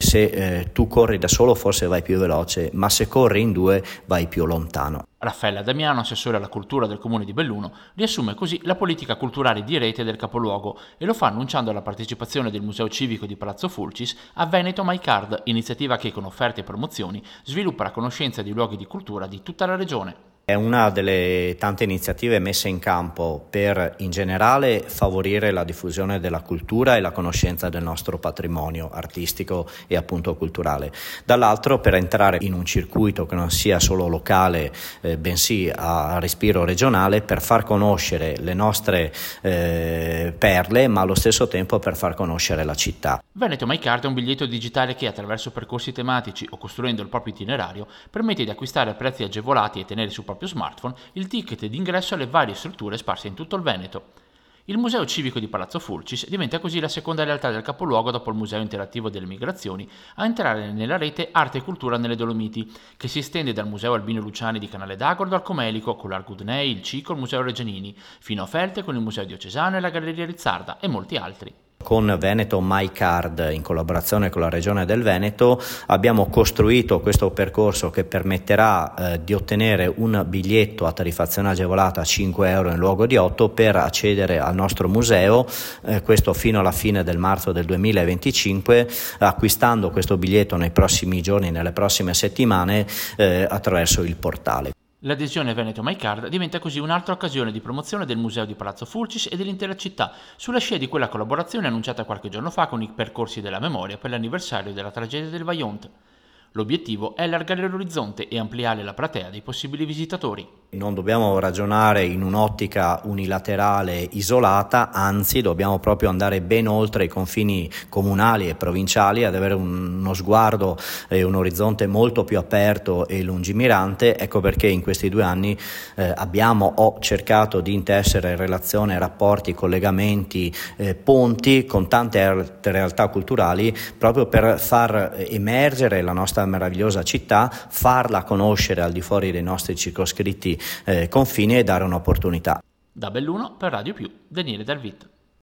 se tu corri da solo forse vai più veloce, ma se corri in due vai più lontano. Raffaella Damiano, assessore alla cultura del comune di Belluno, riassume così la politica culturale di rete del capoluogo e lo fa annunciando la partecipazione del Museo Civico di Palazzo Fulcis a Veneto My Card, iniziativa che con offerte e promozioni sviluppa la conoscenza di luoghi di cultura di tutta la regione. È una delle tante iniziative messe in campo per, in generale, favorire la diffusione della cultura e la conoscenza del nostro patrimonio artistico e appunto culturale. Dall'altro, per entrare in un circuito che non sia solo locale, bensì a respiro regionale, per far conoscere le nostre perle, ma allo stesso tempo per far conoscere la città. Veneto My Card è un biglietto digitale che, attraverso percorsi tematici o costruendo il proprio itinerario, permette di acquistare a prezzi agevolati e tenere sul proprio smartphone il ticket d'ingresso alle varie strutture sparse in tutto il Veneto. Il Museo Civico di Palazzo Fulcis diventa così la seconda realtà del capoluogo dopo il Museo Interattivo delle Migrazioni a entrare nella rete Arte e Cultura nelle Dolomiti, che si estende dal Museo Albino Luciani di Canale d'Agordo al Comelico con l'Argudnei, il Cico, il Museo Reggianini, fino a Felte con il Museo Diocesano e la Galleria Rizzarda e molti altri. Con Veneto My Card, in collaborazione con la Regione del Veneto, abbiamo costruito questo percorso che permetterà di ottenere un biglietto a tariffazione agevolata a 5 euro in luogo di 8 per accedere al nostro museo, questo fino alla fine del marzo del 2025, acquistando questo biglietto nei prossimi giorni, nelle prossime settimane, attraverso il portale. L'adesione Veneto My Card diventa così un'altra occasione di promozione del Museo di Palazzo Fulcis e dell'intera città, sulla scia di quella collaborazione annunciata qualche giorno fa con i percorsi della memoria per l'anniversario della tragedia del Vajont. L'obiettivo è allargare l'orizzonte e ampliare la platea dei possibili visitatori. Non dobbiamo ragionare in un'ottica unilaterale isolata, anzi dobbiamo proprio andare ben oltre i confini comunali e provinciali, ad avere uno sguardo e un orizzonte molto più aperto e lungimirante. Ecco perché in questi 2 anni ho cercato di intessere relazione, rapporti, collegamenti, ponti con tante altre realtà culturali, proprio per far emergere la nostra meravigliosa città, farla conoscere al di fuori dei nostri circoscritti confini e dare un'opportunità. Da Belluno per Radio Più, Daniele Dal Vit.